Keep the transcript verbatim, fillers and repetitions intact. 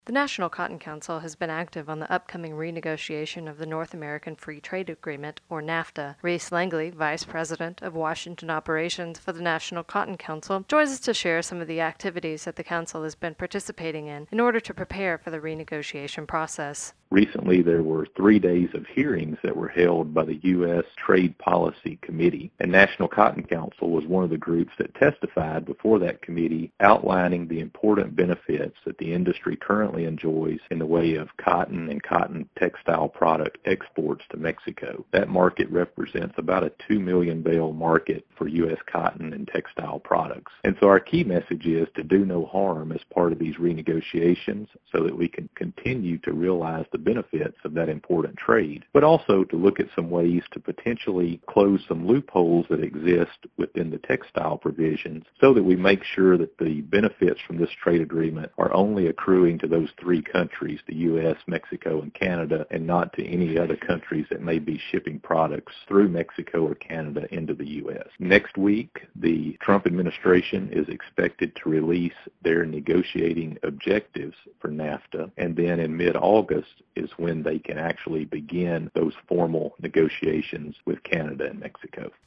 The National Cotton Council has been active on the upcoming renegotiation of the North American Free Trade Agreement, or NAFTA. Reese Langley, Vice President of Washington Operations for the National Cotton Council, joins us to share some of the activities that the Council has been participating in in order to prepare for the renegotiation process. Recently, there were three days of hearings that were held by the U S Trade Policy Committee, and National Cotton Council was one of the groups that testified before that committee, outlining the important benefits that the industry currently enjoys in the way of cotton and cotton textile product exports to Mexico. That market represents about a two million bale market for U S cotton and textile products. And so our key message is to do no harm as part of these renegotiations so that we can continue to realize the benefits of that important trade, but also to look at some ways to potentially close some loopholes that exist within the textile provisions so that we make sure that the benefits from this trade agreement are only accruing to those three countries, the U S, Mexico, and Canada, and not to any other countries that may be shipping products through Mexico or Canada into the U S. Next week, the Trump administration is expected to release their negotiating objectives for NAFTA, and then in mid-August is when they can actually begin those formal negotiations with Canada and Mexico.